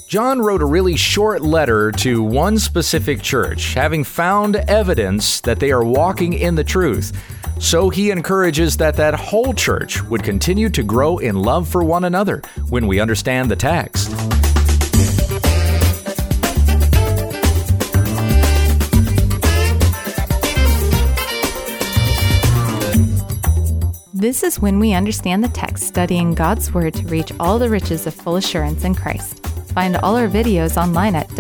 John wrote a really short letter to one specific church, having found evidence that they are walking in the truth. So he encourages that whole church would continue to grow in love for one another when we understand the text. This is When We Understand the Text, studying God's Word to reach all the riches of full assurance in Christ. Find all our videos online at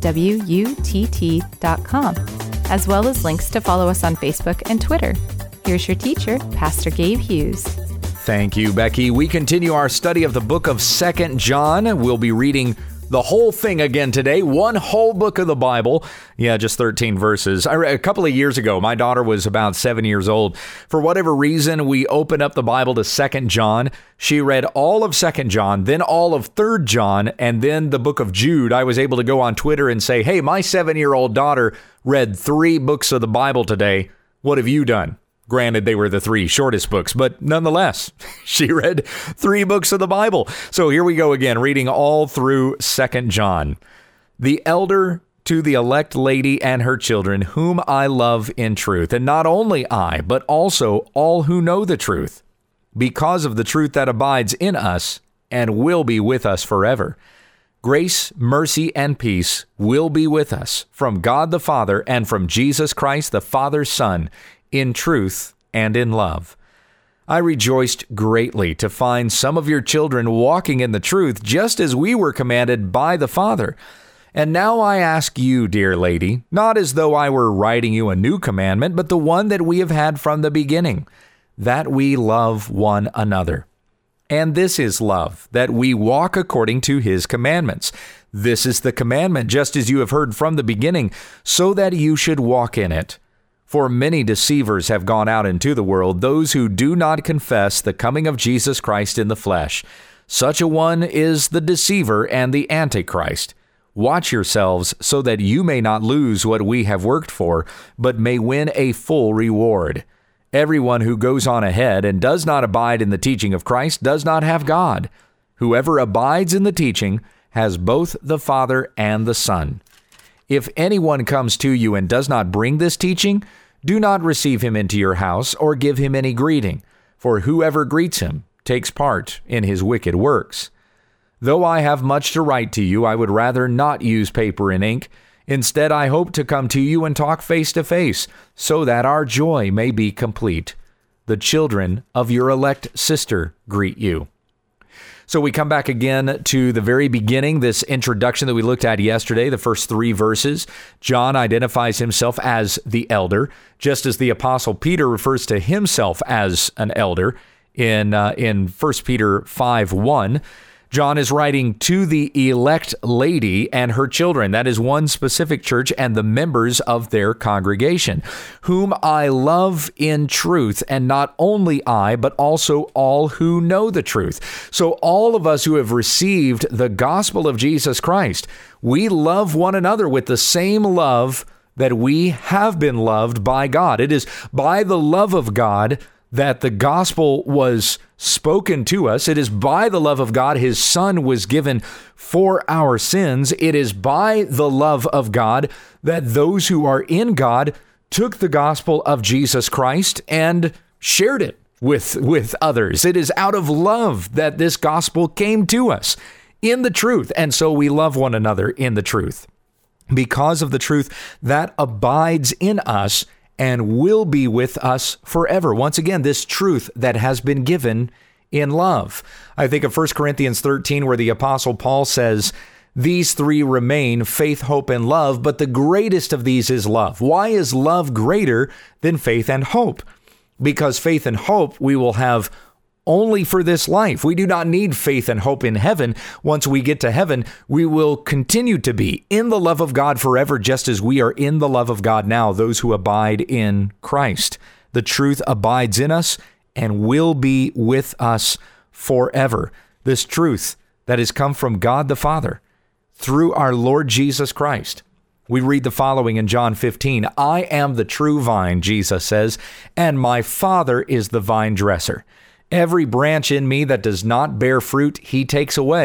www.utt.com, as well as links to follow us on Facebook and Twitter. Here's your teacher, Pastor Gabe Hughes. Thank you, Becky. We continue our study of the book of 2 John. We'll be reading the whole thing again today, one whole book of the Bible. Yeah, just 13 verses. A couple of years ago, my daughter was about 7 years old. For whatever reason, we opened up the Bible to 2 John. She read all of 2 John, then all of 3 John, and then the book of Jude. I was able to go on Twitter and say, hey, my 7-year-old daughter read 3 books of the Bible today. What have you done? Granted, they were the 3 shortest books, but nonetheless, she read 3 books of the Bible. So here we go again, reading all through 2 John. The elder to the elect lady and her children, whom I love in truth, and not only I, but also all who know the truth, because of the truth that abides in us and will be with us forever. Grace, mercy, and peace will be with us from God the Father and from Jesus Christ, the Father's Son, in truth and in love. I rejoiced greatly to find some of your children walking in the truth, just as we were commanded by the Father. And now I ask you, dear lady, not as though I were writing you a new commandment, but the one that we have had from the beginning, that we love one another. And this is love, that we walk according to his commandments. This is the commandment, just as you have heard from the beginning, so that you should walk in it. For many deceivers have gone out into the world, those who do not confess the coming of Jesus Christ in the flesh. Such a one is the deceiver and the Antichrist. Watch yourselves so that you may not lose what we have worked for, but may win a full reward. Everyone who goes on ahead and does not abide in the teaching of Christ does not have God. Whoever abides in the teaching has both the Father and the Son. If anyone comes to you and does not bring this teaching, do not receive him into your house or give him any greeting, for whoever greets him takes part in his wicked works. Though I have much to write to you, I would rather not use paper and ink. Instead, I hope to come to you and talk face to face, so that our joy may be complete. The children of your elect sister greet you. So we come back again to the very beginning, this introduction that we looked at yesterday, the first 3 verses. John identifies himself as the elder, just as the Apostle Peter refers to himself as an elder in 1 Peter 5:1. John is writing to the elect lady and her children. That is one specific church and the members of their congregation, whom I love in truth, and not only I, but also all who know the truth. So all of us who have received the gospel of Jesus Christ, we love one another with the same love that we have been loved by God. It is by the love of God that the gospel was spoken to us. It is by the love of God his Son was given for our sins. It is by the love of God that those who are in God took the gospel of Jesus Christ and shared it with others. It is out of love that this gospel came to us in the truth. And so we love one another in the truth because of the truth that abides in us and will be with us forever. Once again, this truth that has been given in love. I think of 1 Corinthians 13, where the Apostle Paul says, these 3 remain, faith, hope, and love, but the greatest of these is love. Why is love greater than faith and hope? Because faith and hope we will have only for this life. We do not need faith and hope in heaven. Once we get to heaven, we will continue to be in the love of God forever, just as we are in the love of God now, those who abide in Christ. The truth abides in us and will be with us forever. This truth that has come from God the Father through our Lord Jesus Christ. We read the following in John 15. I am the true vine, Jesus says, and my Father is the vine dresser. Every branch in me that does not bear fruit, he takes away.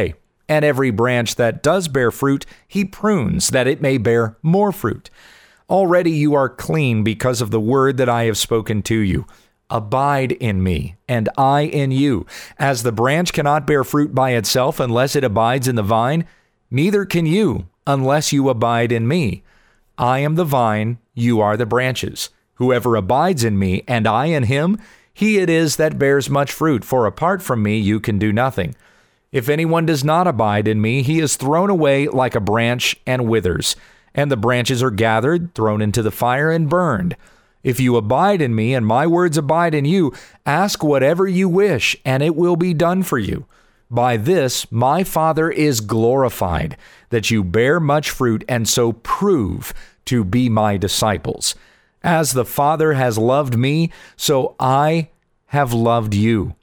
And every branch that does bear fruit, he prunes, that it may bear more fruit. Already you are clean because of the word that I have spoken to you. Abide in me, and I in you. As the branch cannot bear fruit by itself unless it abides in the vine, neither can you unless you abide in me. I am the vine, you are the branches. Whoever abides in me, and I in him, he it is that bears much fruit, for apart from me you can do nothing. If anyone does not abide in me, he is thrown away like a branch and withers, and the branches are gathered, thrown into the fire, and burned. If you abide in me, and my words abide in you, ask whatever you wish, and it will be done for you. By this my Father is glorified, that you bear much fruit, and so prove to be my disciples. As the Father has loved me, so I have loved you.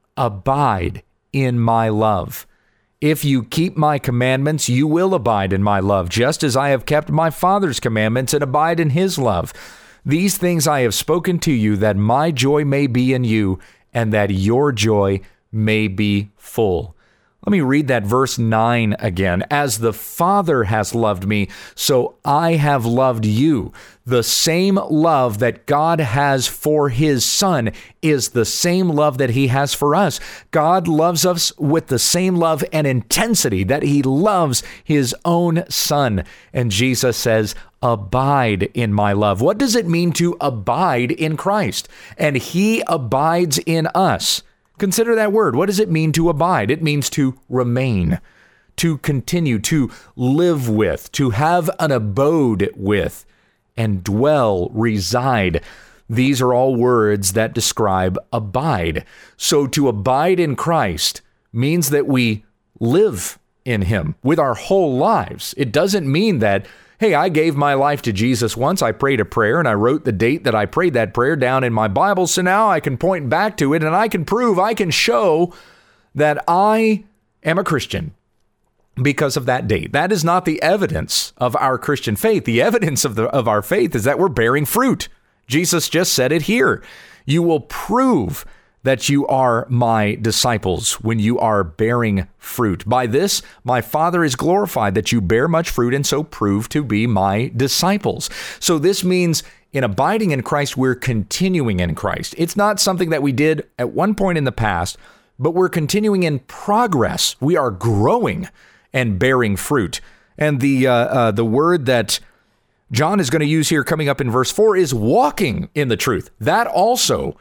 Abide in my love. If you keep my commandments, you will abide in my love, just as I have kept my Father's commandments and abide in his love. These things I have spoken to you, that my joy may be in you, and that your joy may be full. Let me read that verse 9 again. As the Father has loved me, so I have loved you. The same love that God has for his Son is the same love that he has for us. God loves us with the same love and intensity that he loves his own Son. And Jesus says, abide in my love. What does it mean to abide in Christ? And he abides in us. Consider that word. What does it mean to abide? It means to remain, to continue, to live with, to have an abode with, and dwell, reside. These are all words that describe abide. So to abide in Christ means that we live in him with our whole lives. It doesn't mean that, hey, I gave my life to Jesus once. I prayed a prayer and I wrote the date that I prayed that prayer down in my Bible. So now I can point back to it and I can prove, I can show that I am a Christian because of that date. That is not the evidence of our Christian faith. The evidence of our faith is that we're bearing fruit. Jesus just said it here. You will prove that you are my disciples when you are bearing fruit. By this, my Father is glorified, that you bear much fruit and so prove to be my disciples. So this means in abiding in Christ, we're continuing in Christ. It's not something that we did at one point in the past, but we're continuing in progress. We are growing and bearing fruit. And the word that John is going to use here coming up in verse 4 is walking in the truth. That also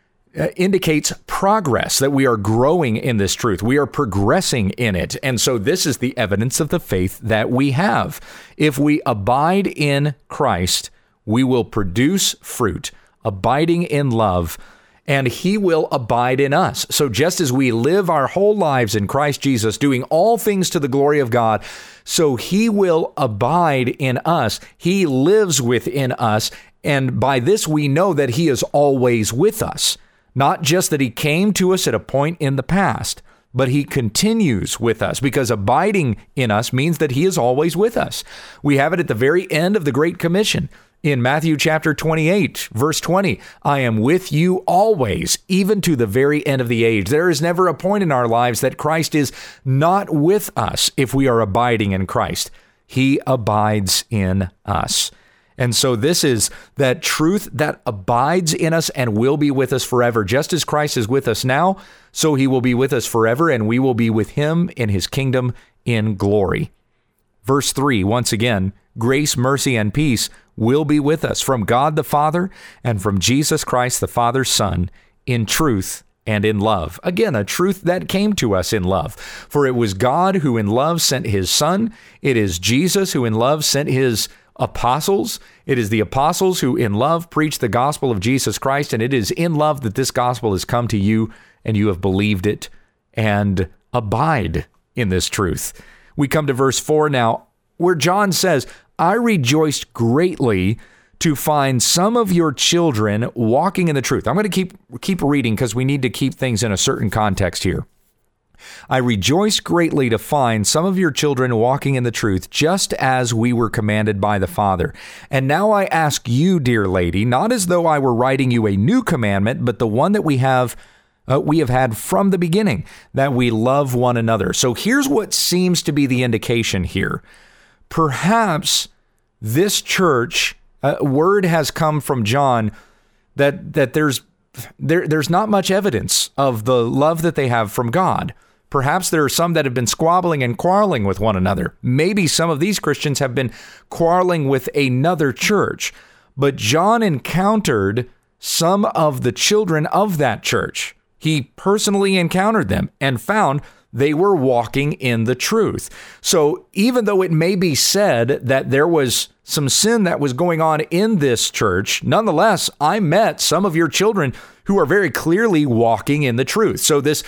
indicates progress, that we are growing in this truth. We are progressing in it. And so this is the evidence of the faith that we have. If we abide in Christ, we will produce fruit, abiding in love, and he will abide in us. So just as we live our whole lives in Christ Jesus, doing all things to the glory of God, so he will abide in us. He lives within us. And by this, we know that he is always with us. Not just that he came to us at a point in the past, but he continues with us, because abiding in us means that he is always with us. We have it at the very end of the Great Commission. In Matthew chapter 28, verse 20, I am with you always, even to the very end of the age. There is never a point in our lives that Christ is not with us if we are abiding in Christ. He abides in us. And so this is that truth that abides in us and will be with us forever. Just as Christ is with us now, so he will be with us forever, and we will be with him in his kingdom in glory. Verse 3, once again, grace, mercy, and peace will be with us from God the Father and from Jesus Christ, the Father's Son, in truth and in love. Again, a truth that came to us in love. For it was God who in love sent his Son. It is Jesus who in love sent his apostles. It is the apostles who in love preach the gospel of Jesus Christ. And it is in love that this gospel has come to you and you have believed it and abide in this truth. We come to verse 4 now, where John says, I rejoiced greatly to find some of your children walking in the truth. I'm going to keep reading because we need to keep things in a certain context here. I rejoice greatly to find some of your children walking in the truth, just as we were commanded by the Father. And now I ask you, dear lady, not as though I were writing you a new commandment, but the one that we have we have had from the beginning, that we love one another. So here's what seems to be the indication here. Perhaps this church, word has come from John that there's not much evidence of the love that they have from God. Perhaps there are some that have been squabbling and quarreling with one another. Maybe some of these Christians have been quarreling with another church. But John encountered some of the children of that church. He personally encountered them and found they were walking in the truth. So even though it may be said that there was some sin that was going on in this church, nonetheless, I met some of your children who are very clearly walking in the truth. So this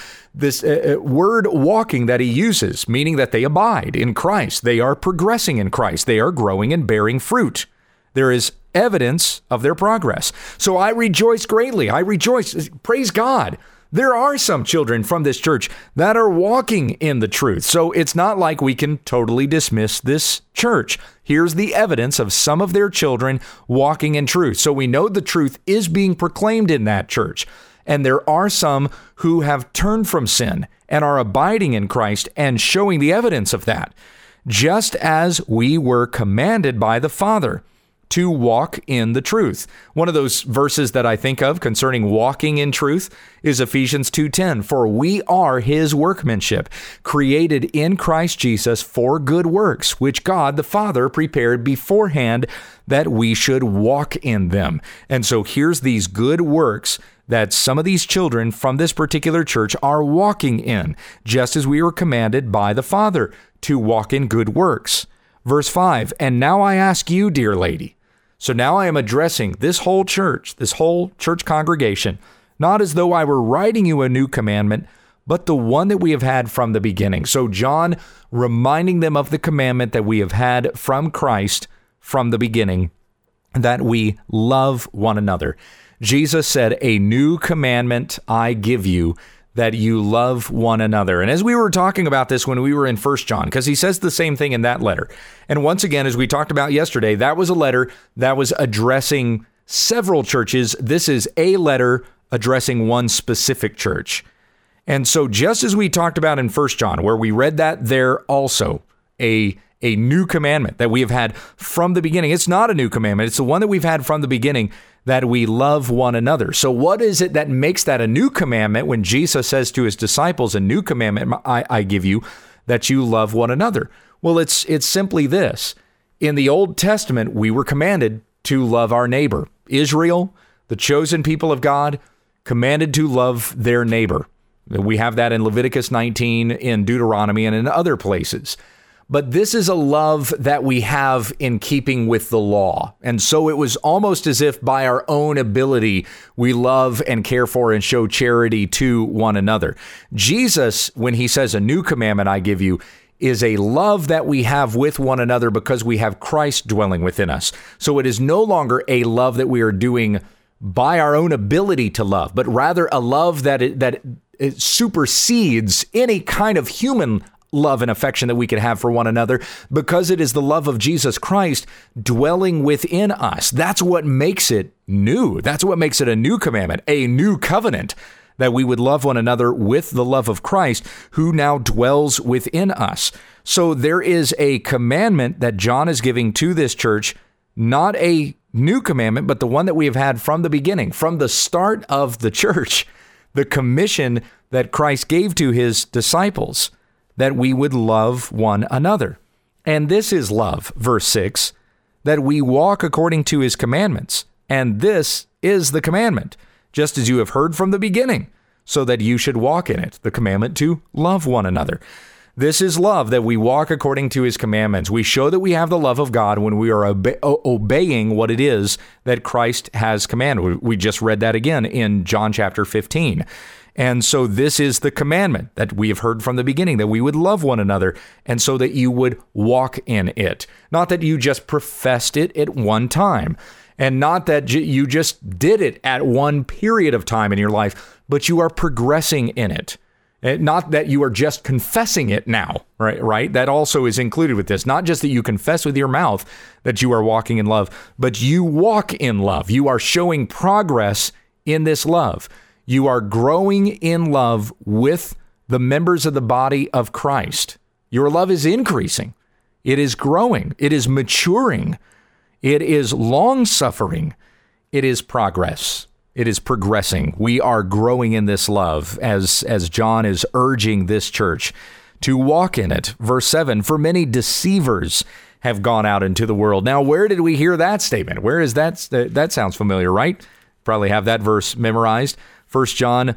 word walking that he uses, meaning that they abide in Christ, they are progressing in Christ, they are growing and bearing fruit. There is evidence of their progress. So I rejoice greatly. I rejoice. Praise God. There are some children from this church that are walking in the truth. So it's not like we can totally dismiss this church. Here's the evidence of some of their children walking in truth. So we know the truth is being proclaimed in that church. And there are some who have turned from sin and are abiding in Christ and showing the evidence of that, just as we were commanded by the Father to walk in the truth. One of those verses that I think of concerning walking in truth is Ephesians 2:10. For we are his workmanship, created in Christ Jesus for good works, which God the Father prepared beforehand that we should walk in them. And so here's these good works that some of these children from this particular church are walking in, just as we were commanded by the Father to walk in good works. Verse 5, and now I ask you, dear lady. So now I am addressing this whole church congregation, not as though I were writing you a new commandment, but the one that we have had from the beginning. So John reminding them of the commandment that we have had from Christ from the beginning, that we love one another. Jesus said, a new commandment I give you, that you love one another. And as we were talking about this when we were in 1 John, because he says the same thing in that letter. And once again, as we talked about yesterday, that was a letter that was addressing several churches. This is a letter addressing one specific church. And so just as we talked about in 1 John, where we read that there also, a new commandment that we have had from the beginning. It's not a new commandment. It's the one that we've had from the beginning, that we love one another. So what is it that makes that a new commandment when Jesus says to his disciples, a new commandment I give you, that you love one another? Well, it's simply this. In the Old Testament, we were commanded to love our neighbor. Israel, the chosen people of God, commanded to love their neighbor. We have that in Leviticus 19, in Deuteronomy, and in other places. But this is a love that we have in keeping with the law. And so it was almost as if by our own ability, we love and care for and show charity to one another. Jesus, when he says a new commandment I give you, is a love that we have with one another because we have Christ dwelling within us. So it is no longer a love that we are doing by our own ability to love, but rather a love that it supersedes any kind of human love and affection that we could have for one another, because it is the love of Jesus Christ dwelling within us. That's what makes it new. That's what makes it a new commandment, a new covenant, that we would love one another with the love of Christ, who now dwells within us. So there is a commandment that John is giving to this church, not a new commandment, but the one that we have had from the beginning, from the start of the church, the commission that Christ gave to his disciples, that we would love one another. And this is love, verse 6, that we walk according to his commandments. And this is the commandment, just as you have heard from the beginning, so that you should walk in it, the commandment to love one another. This is love, that we walk according to his commandments. We show that we have the love of God when we are obeying what it is that Christ has commanded. We just read that again in John chapter 15. And so this is the commandment that we have heard from the beginning, that we would love one another, and so that you would walk in it. Not that you just professed it at one time, and not that you just did it at one period of time in your life, but you are progressing in it. Not that you are just confessing it now, right? That also is included with this. Not just that you confess with your mouth that you are walking in love, but you walk in love. You are showing progress in this love. You are growing in love with the members of the body of Christ. Your love is increasing. It is growing. It is maturing. It is long-suffering. It is progress. It is progressing. We are growing in this love as John is urging this church to walk in it. Verse 7, for many deceivers have gone out into the world. Now, where did we hear that statement? Where is that? That sounds familiar, right? Probably have that verse memorized. 1 John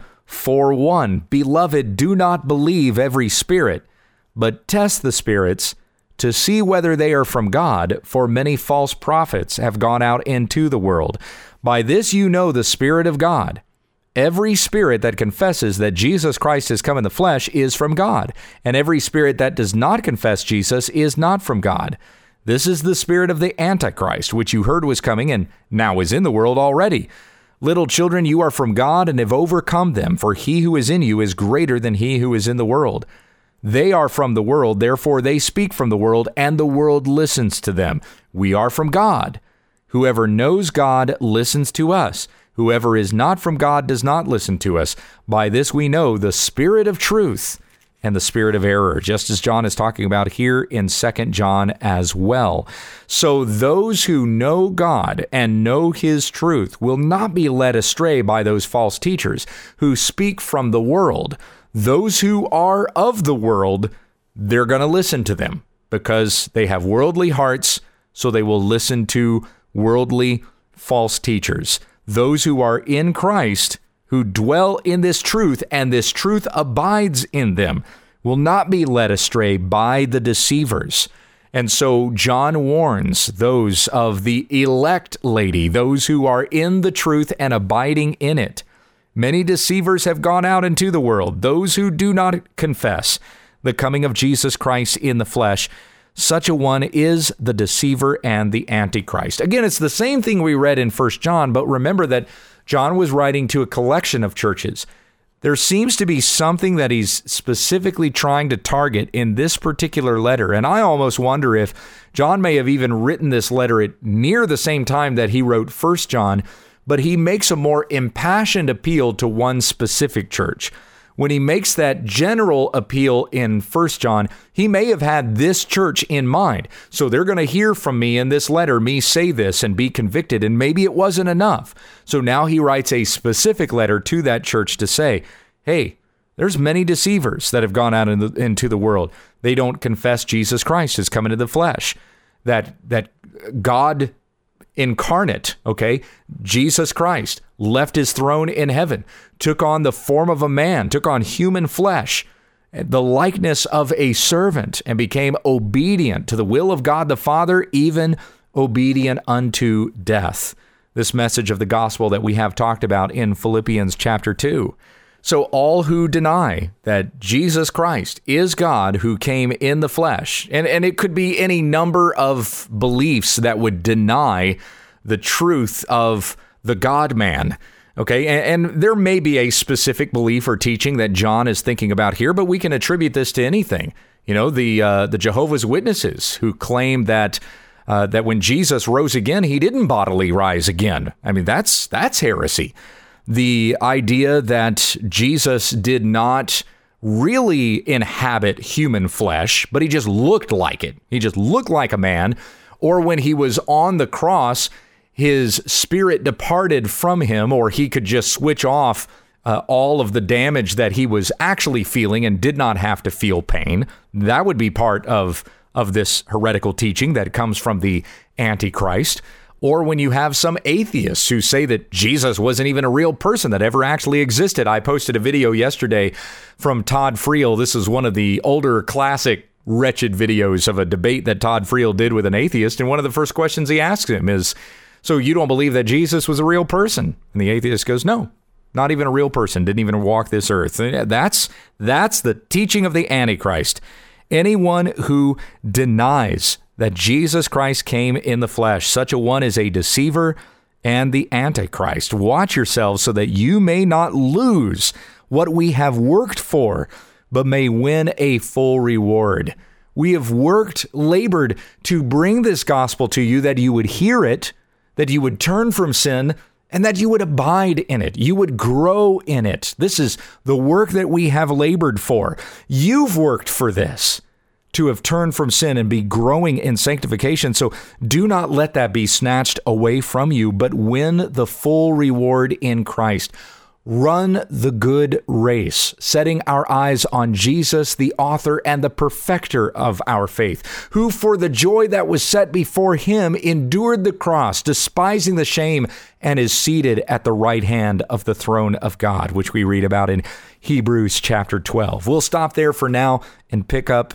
4:1, beloved, do not believe every spirit, but test the spirits to see whether they are from God, for many false prophets have gone out into the world. By this you know the Spirit of God. Every spirit that confesses that Jesus Christ has come in the flesh is from God, and every spirit that does not confess Jesus is not from God. This is the spirit of the Antichrist, which you heard was coming and now is in the world already. Little children, you are from God and have overcome them, for he who is in you is greater than he who is in the world. They are from the world, therefore they speak from the world, and the world listens to them. We are from God. Whoever knows God listens to us. Whoever is not from God does not listen to us. By this we know the spirit of truth and the spirit of error, just as John is talking about here in 2 John as well. So those who know God and know his truth will not be led astray by those false teachers who speak from the world. Those who are of the world, they're going to listen to them because they have worldly hearts, so they will listen to worldly false teachers. Those who are in Christ, who dwell in this truth, and this truth abides in them, will not be led astray by the deceivers. And so John warns those of the elect lady, those who are in the truth and abiding in it. Many deceivers have gone out into the world, those who do not confess the coming of Jesus Christ in the flesh. Such a one is the deceiver and the Antichrist. Again, it's the same thing we read in 1 John, but remember that John was writing to a collection of churches. There seems to be something that he's specifically trying to target in this particular letter, and I almost wonder if John may have even written this letter at near the same time that he wrote 1 John, but he makes a more impassioned appeal to one specific church. When he makes that general appeal in 1 John, he may have had this church in mind. So they're going to hear from me in this letter, me say this and be convicted, and maybe it wasn't enough. So now he writes a specific letter to that church to say, hey, there's many deceivers that have gone out into the world. They don't confess Jesus Christ has come into the flesh, that God incarnate, okay, Jesus Christ left his throne in heaven, took on the form of a man, took on human flesh, the likeness of a servant, and became obedient to the will of God the Father, even obedient unto death. This message of the gospel that we have talked about in Philippians chapter 2. So all who deny that Jesus Christ is God who came in the flesh, and it could be any number of beliefs that would deny the truth of the God-man, okay? And there may be a specific belief or teaching that John is thinking about here, but we can attribute this to anything. You know, the Jehovah's Witnesses who claim that when Jesus rose again, he didn't bodily rise again. I mean, that's heresy. The idea that Jesus did not really inhabit human flesh, but he just looked like it. He just looked like a man. Or when he was on the cross, his spirit departed from him, or he could just switch off all of the damage that he was actually feeling and did not have to feel pain. That would be part of this heretical teaching that comes from the Antichrist. Or when you have some atheists who say that Jesus wasn't even a real person that ever actually existed. I posted a video yesterday from Todd Friel. This is one of the older classic wretched videos of a debate that Todd Friel did with an atheist. And one of the first questions he asks him is, so you don't believe that Jesus was a real person? And the atheist goes, no, not even a real person, didn't even walk this earth. That's the teaching of the Antichrist. Anyone who denies that Jesus Christ came in the flesh, such a one is a deceiver and the Antichrist. Watch yourselves so that you may not lose what we have worked for, but may win a full reward. We have labored to bring this gospel to you, that you would hear it, that you would turn from sin and that you would abide in it. You would grow in it. This is the work that we have labored for. You've worked for this, to have turned from sin and be growing in sanctification. So do not let that be snatched away from you, but win the full reward in Christ. Run the good race, setting our eyes on Jesus, the author and the perfecter of our faith, who for the joy that was set before him endured the cross, despising the shame, and is seated at the right hand of the throne of God, which we read about in Hebrews chapter 12. We'll stop there for now and pick up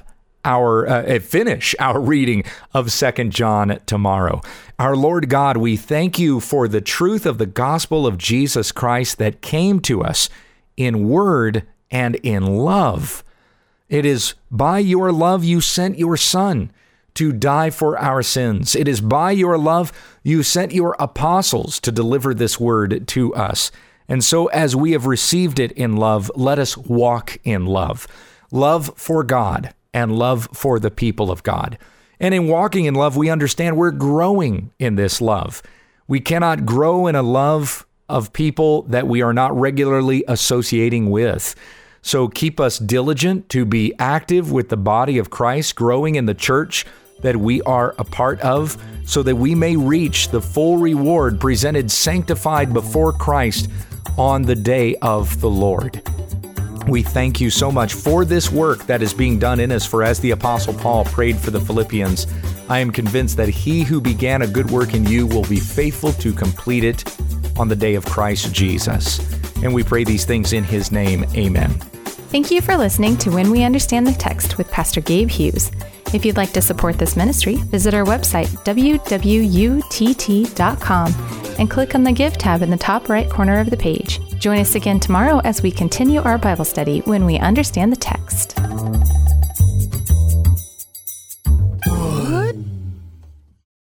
finish our reading of 2 John tomorrow. Our Lord God, we thank you for the truth of the gospel of Jesus Christ that came to us in word and in love. It is by your love you sent your Son to die for our sins. It is by your love you sent your apostles to deliver this word to us. And so as we have received it in love, let us walk in love. Love for God and love for the people of God. And in walking in love, we understand we're growing in this love. We cannot grow in a love of people that we are not regularly associating with. So keep us diligent to be active with the body of Christ, growing in the church that we are a part of, so that we may reach the full reward presented sanctified before Christ on the day of the Lord. We thank you so much for this work that is being done in us, for as the Apostle Paul prayed for the Philippians, I am convinced that he who began a good work in you will be faithful to complete it on the day of Christ Jesus. And we pray these things in his name. Amen. Thank you for listening to When We Understand the Text with Pastor Gabe Hughes. If you'd like to support this ministry, visit our website, www.utt.com, and click on the Give tab in the top right corner of the page. Join us again tomorrow as we continue our Bible study when we understand the text.